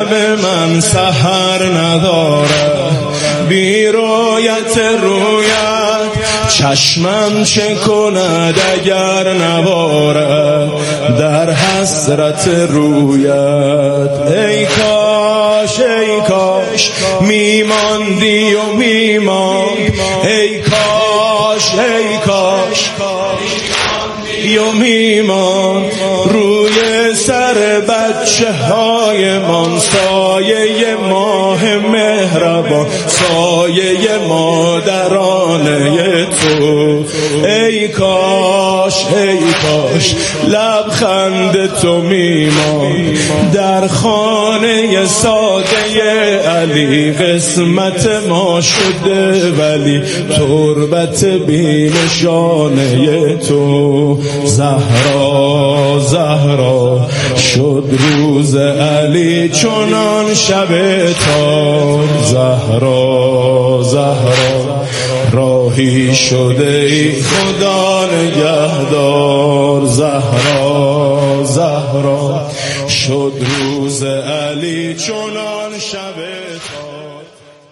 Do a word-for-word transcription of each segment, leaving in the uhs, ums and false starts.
شب من سحر نداره، بی رویت رویت چشمم چه کند اگر نباره در حسرت رویت. ای کاش ای کاش میماندی و میماند، ای کاش ای کاش یا میمان روی سر بچه های من، سایه ماه مهربان، سایه مادرانه تو. ای کاش ای کاش لبخند تو میمان در خانه ساده علی، قسمت ما شده ولی تربت بی نشانه تو. زهرا زهرا شد روز علی چنان شب تار، زهرا زهرا راهی شده ای خدا نگهدار، زهرا زهرا شد روز علی چنان شب تار.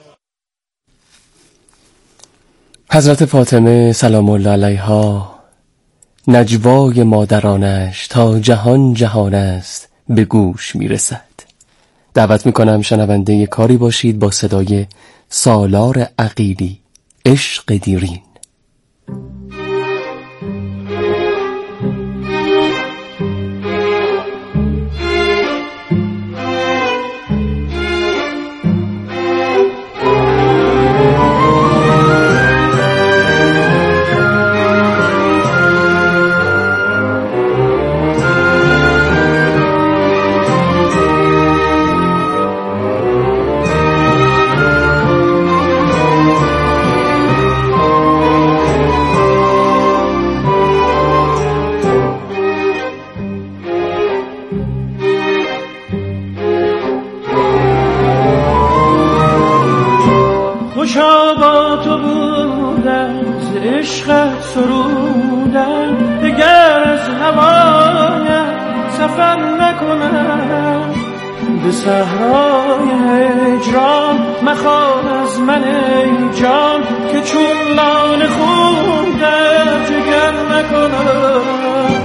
حضرت فاطمه سلام الله علیها نجوای مادرانش تا جهان جهان است به گوش میرسد. دعوت میکنم شنونده ی کاری باشید با صدای سالار عقیلی، عشق دیرین. خوشا با تو بودن ز عشقت سرودن، دگر از هوایت سفر نکنم. به صحرای هجران مخواه از من ای جان، که چون لاله خون در جگر نکنم.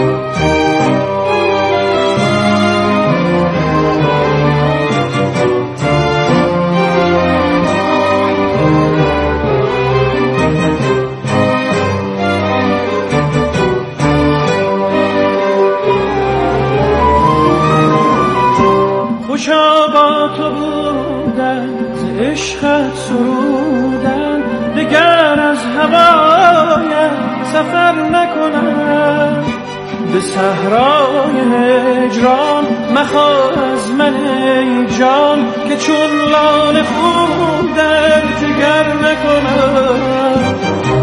خوشا با تو بودن ز عشقت سرودن، دگر از هوایت سفر نکنم. به صحرای هجران مخواه از من ای جان، که چون لاله خون در جگر نکنم.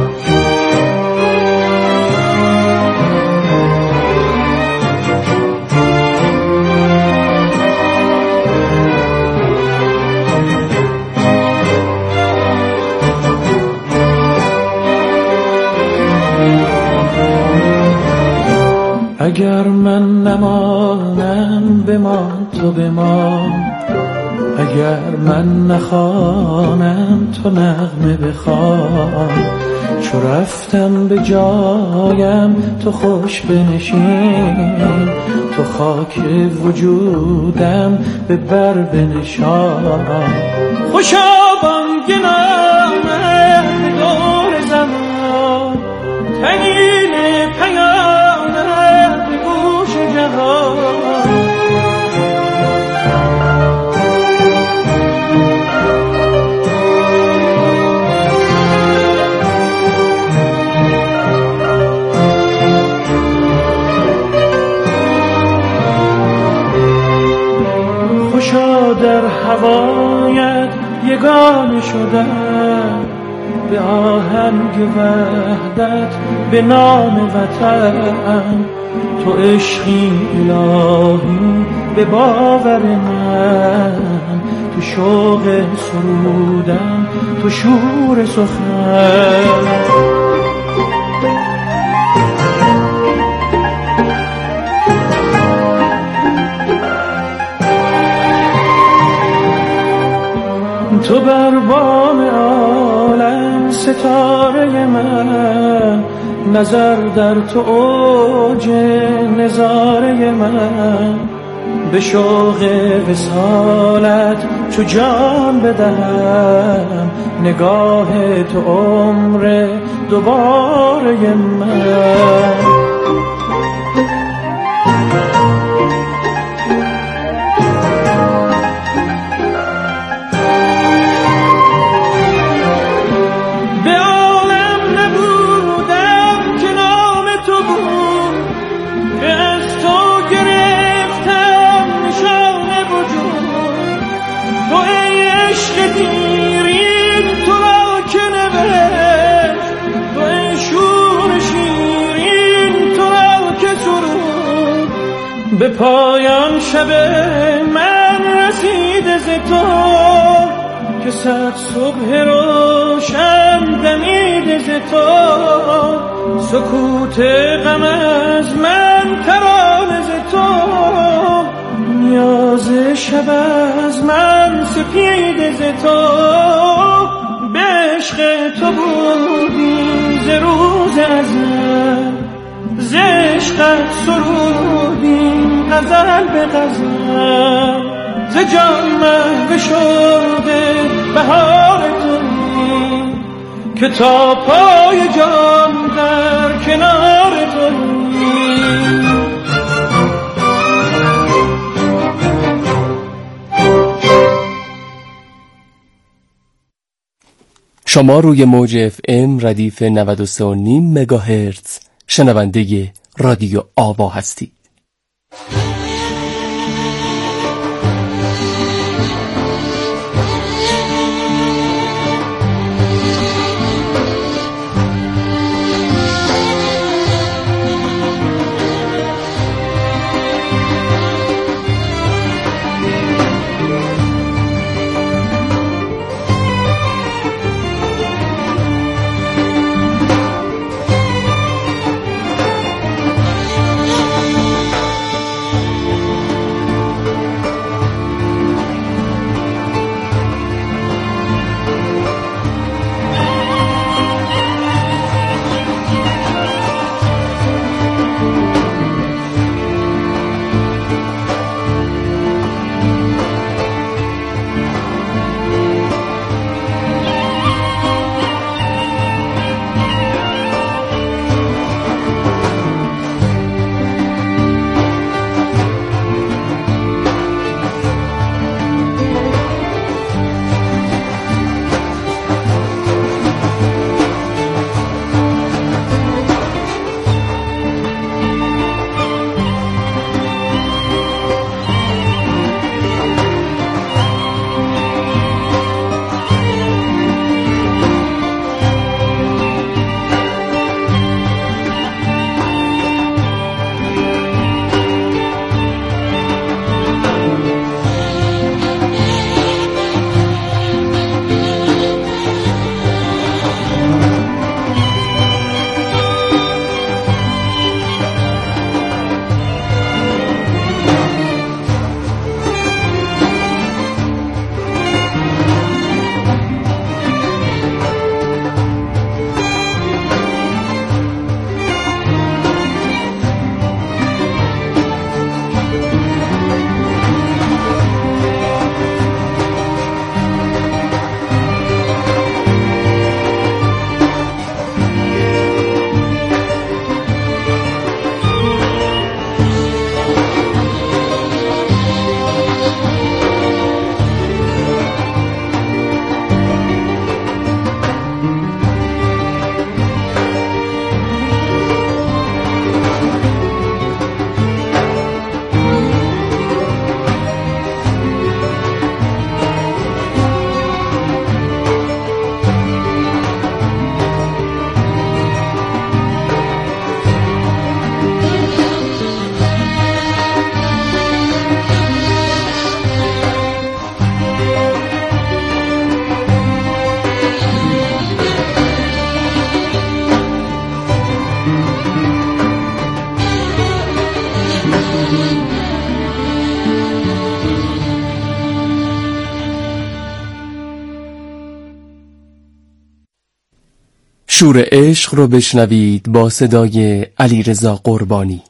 اگر من نمانم بمان تو بمان، اگر من نخوانم تو نغمه بخوان. چو رفتم به جایم تو خوش بنشین، تو خاک وجودم به بر بنشان. خوشا بانگ نامه به دور زمان، تنین پیامت به گوش جهان. خوشا در هوایت یگانه شدم، به آهنگ وحدت به نام وطن. تو عشقی الهی به باور من، تو شوق سرودن، تو شور سخن. تو بر بام عالم ستاره من، نظر در تو اوج نظاره من. به شوق وصالت چو جان بدهم، نگاه تو عمر دوباره من. به پایان شب من رسیده ز تو، که صد صبح روشن دمیده ز تو. سکوت غم از من ترانه ز تو، نیاز شب از من سپیده ز تو. به عشق تو بودی ز روز ازل، ز عشقت سرودیم غزل به غزل. ز جان محو شده بهار تویی، که تا پای جان در کنار تویی. شما روی موج اف ام ردیف نود و سه و نیم مگاهرتز شنونده رادیو آوا هستید. شور عشق رو بشنوید با صدای علیرضا قربانی.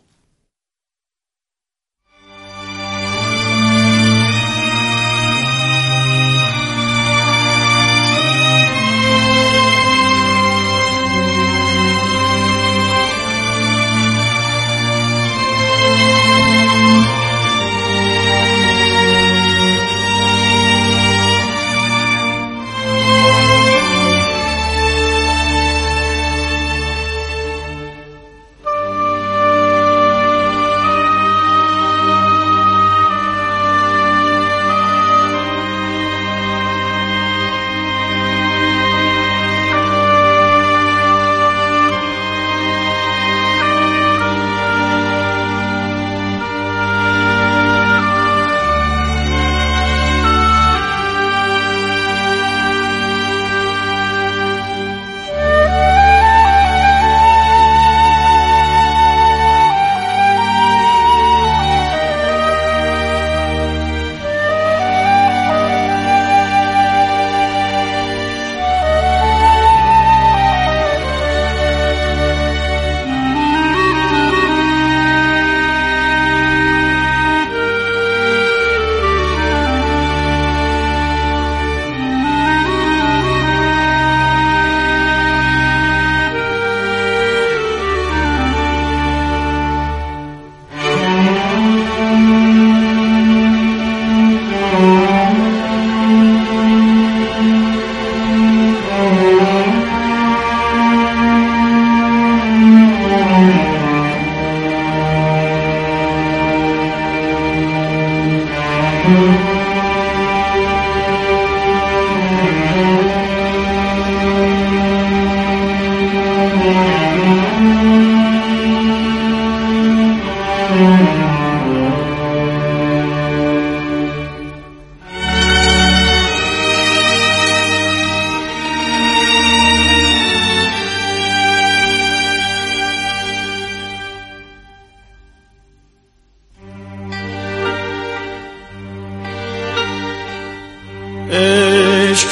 عشق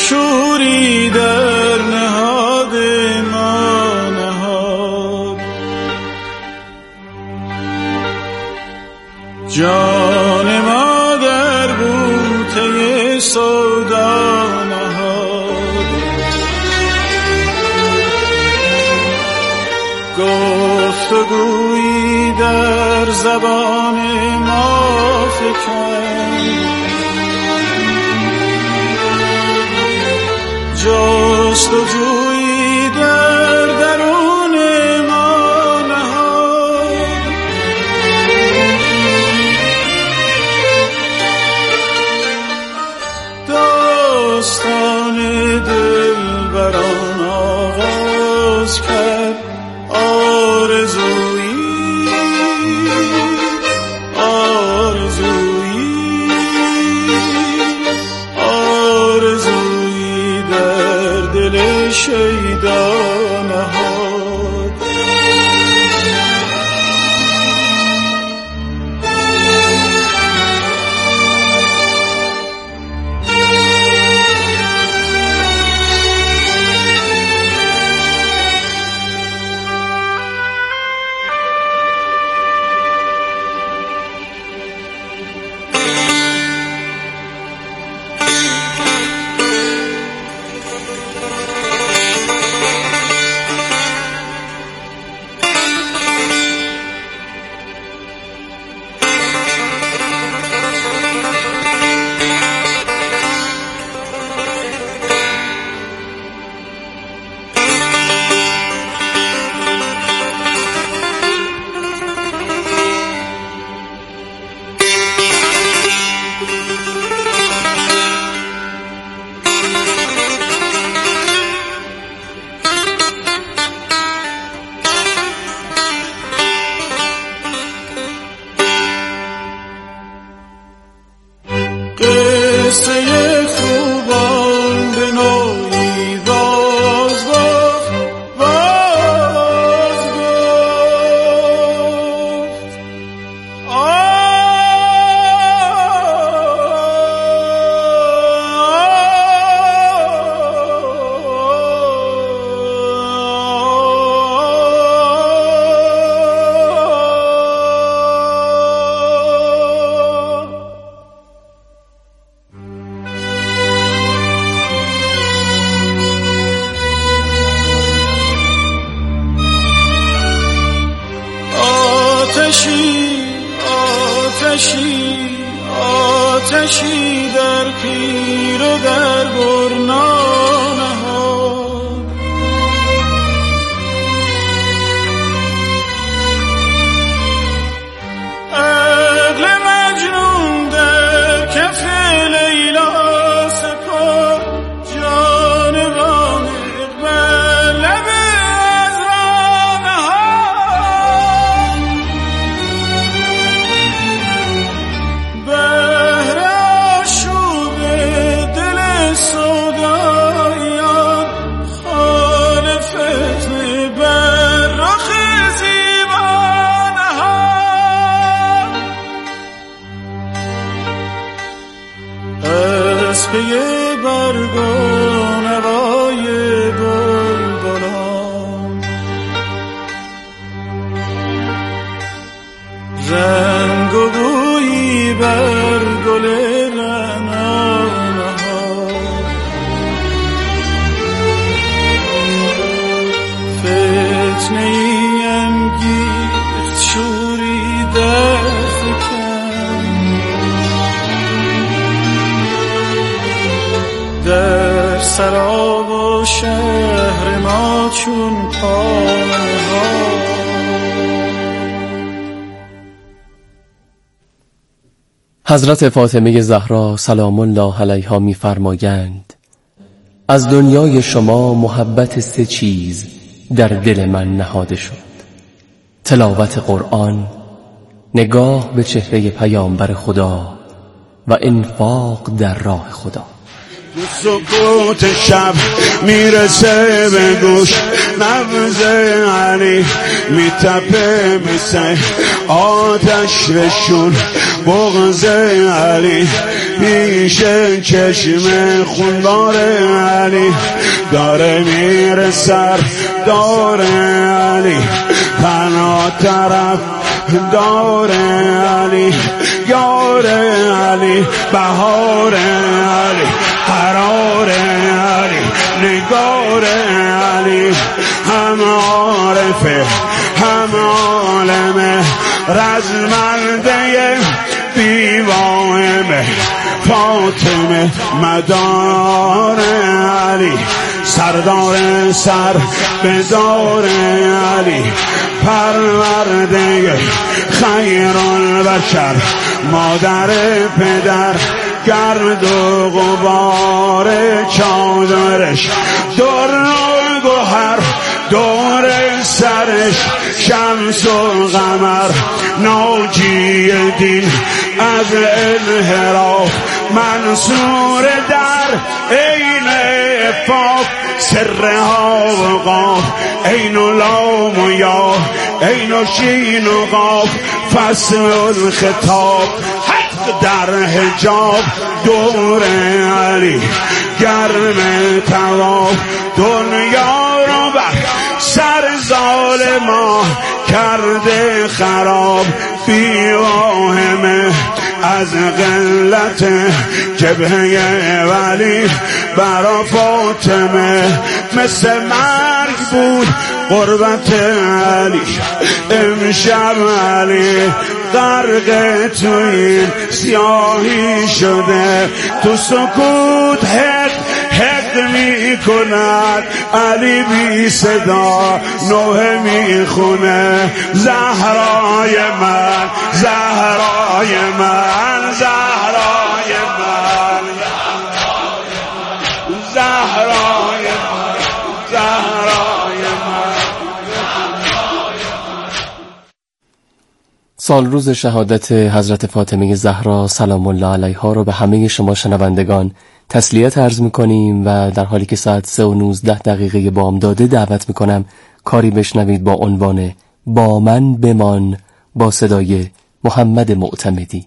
شوری در نهاد ما نهاد، جان ما در بوته سودا نهاد. گفتگویی در زبان ما فکند، جستجویی در درون ما نهاد. داستان دلبران آغاز کرد، آرزویی آرزویی آرزویی در دل شیدا نهاد. تیره در برنامه ها. عقل مجنون در کف لیلا سپار، جان غامق بر لب عذرانه ها. بهر آشوب دل سودایان، خال فتنه بر رخ زیبانه ها. از پی برگ و نوای بلبلان، رنگ و بویی بر گل رعنانه ها. فتنه ای انگیخت شوری در فکن، در سراب و شهر ما چون پانه ها. حضرت فاطمه زهرا سلام الله علیها می‌فرمایند از دنیای شما محبت سه چیز در دل من نهاده شد: تلاوت قرآن، نگاه به چهره پیامبر خدا و انفاق در راه خدا. سکوت شب میرسه به گوش، نبض علی میتپه مثل آتش رشون، بغض علی پیش چشم خونبار علی، داره میره سر داره علی، پناه طرف داره علی، یار علی، بهار علی، قرار علی، نگار علی، هم عارفه هم عالمه، رزمنده دیوانه، فاطمه مدار علی، سردار سر بدار علی، پرورده خیر البشر، مادر پدر، گرد و غبار چادرش، در و گوهر دور سرش، شمس و قمر ناجی دین از انحراف، منصور در عین افاق، سرها و قاف، عین و لام و یا، عین و شین و قاف، فصل الخطاب، حق در حجاب، دور علی گرم تواف، دنیا رو بر سر ظالما کرده خراب، بی واهمه از قلت جبهه ولی برا فاطمه مثل مرگ بود قربت علی. امشب علی غرق تو این سیاهی شده، تو سکوت حق حق می کند، علی بی صدا نوحه می خونه، زهرای من زهرای من زهرای من زهرای من زهرای من. سال روز شهادت حضرت فاطمه زهرا سلام الله علیها رو به همه شما شنوندگان تسلیت عرض میکنیم و در حالی که ساعت سه و نوزده دقیقه بامداده دعوت میکنم کاری بشنوید با عنوان با من بمان با صدای محمد معتمدی.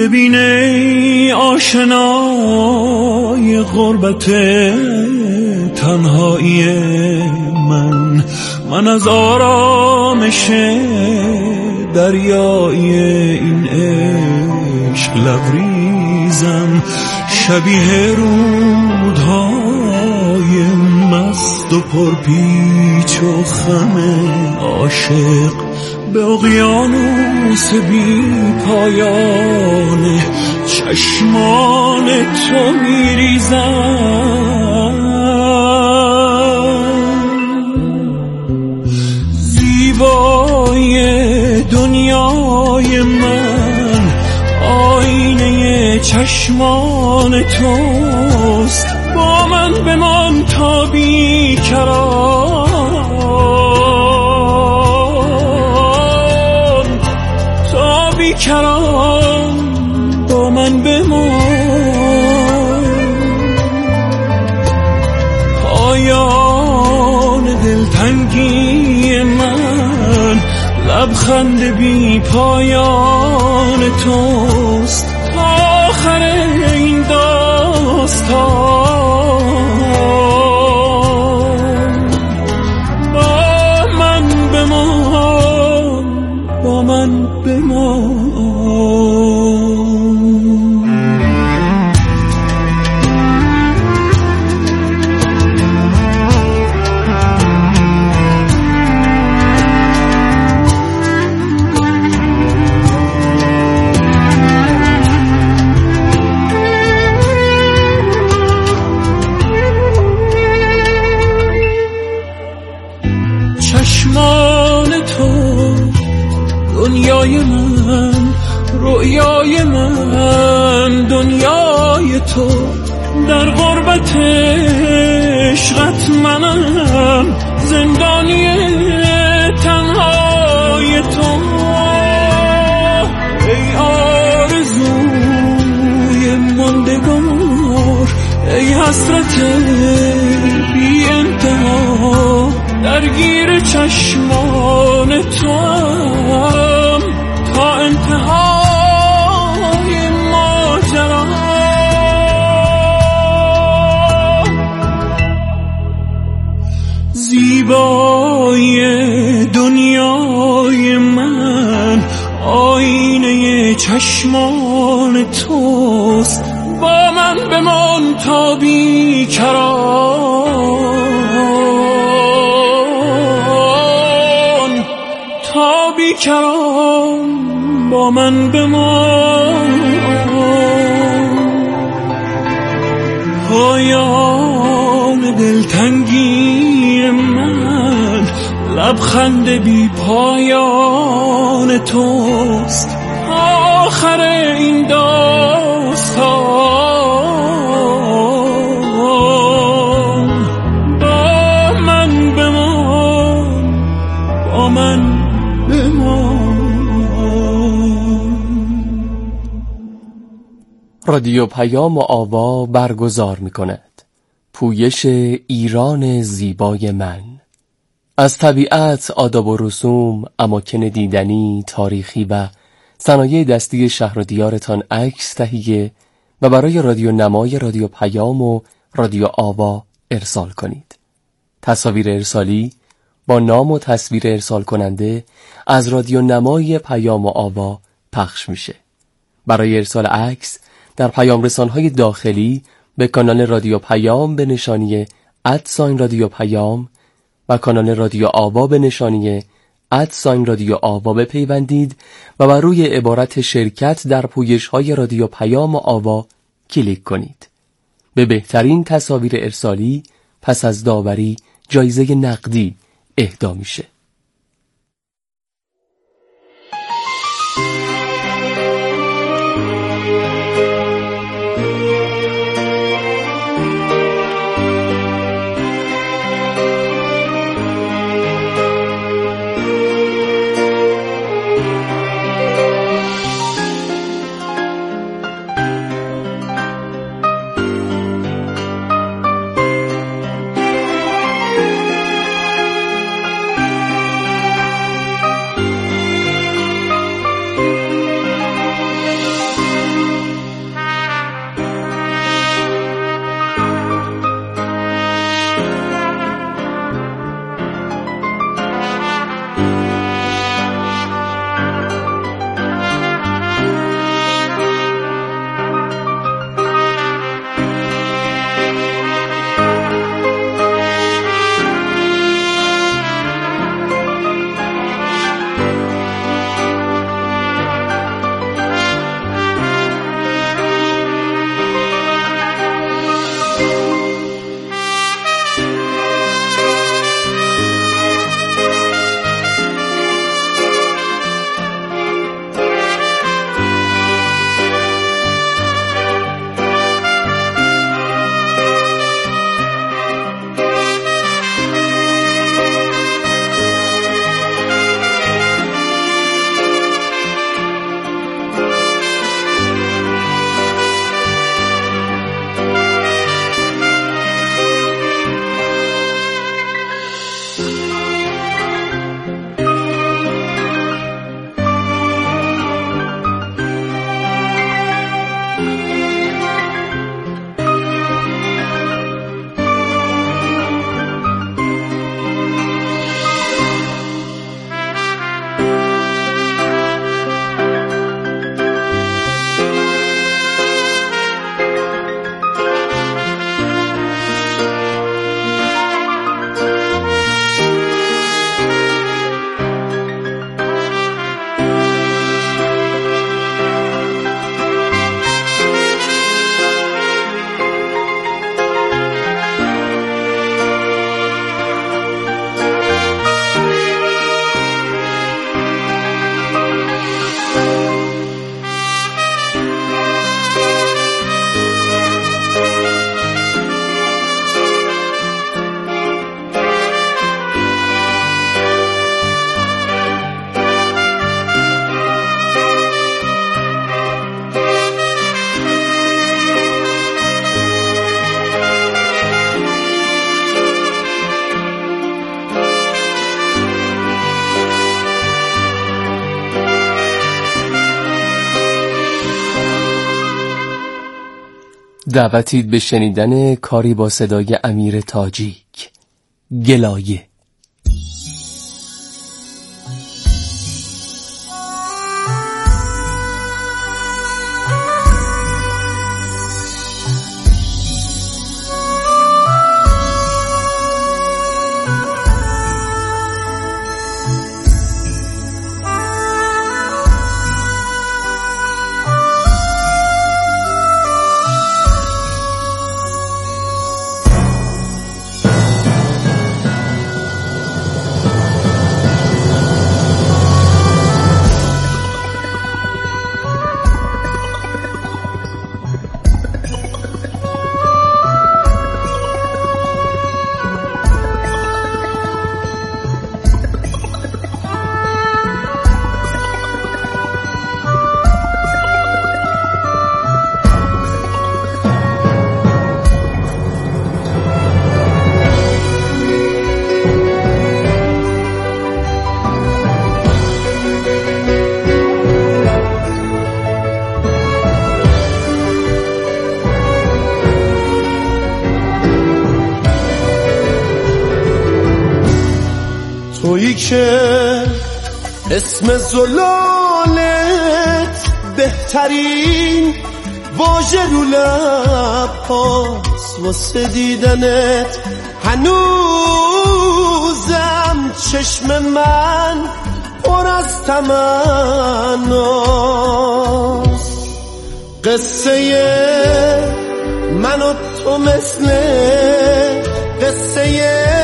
ببین ای آشنای غربت تنهایی من، من از آرامش دریای این عشق لبریزم، شبیه رودهای مست و پرپیچ و خم عاشق به اقیانوس بی پایان چشمان تو میریزم. زیبای دنیای من آینه چشمان توست، با من بمان تا بیکران، تا بیکران با من بمان. پایان دلتنگی من لبخند بی پایان توست، تا آخر این داستان. با من بمان، با من بمان. چشمان تو دنیای من، رویای من دنیای تو، در غربت عشقت منم زندانی تنهای تو. ای آرزوی ماندگار، ای حسرت بی انتها، درگیر چشمان تو هم تا انتهای ماجرا. زیبای دنیای من آینه چشمان توست، با من بمان تا بیکران، تا بیکران با من بمان. پایان دلتنگی من لبخند بی پایان توست، آخر این داستان. با من بمان، با من بمان. رادیو پیام و آوا برگزار می کند پویش ایران زیبای من. از طبیعت، آداب و رسوم، اماکن دیدنی، تاریخی و صنایع دستی شهر و دیارتان عکس تهیه و برای رادیو نمای رادیو پیام و رادیو آوا ارسال کنید. تصاویر ارسالی با نام و تصویر ارسال کننده از رادیو نمای پیام و آوا پخش میشه. برای ارسال عکس در پیام رسانهای داخلی به کانال رادیو پیام به نشانی ادساین رادیو پیام و کانال رادیو آوا به نشانی ادساین رادیو آوا بپیوندید و بر روی عبارت شرکت در پویش‌های رادیو پیام و آوا کلیک کنید. به بهترین تصاویر ارسالی پس از داوری جایزه نقدی اهدا میشه. دعوتید به شنیدن کاری با صدای امیر تاجیک، گلایه. تویی که اسم زلالت بهترین واژه رو لب هاست واسه دیدنت، هنوزم چشم من پر از تمناست. قصه من و تو مثل قصه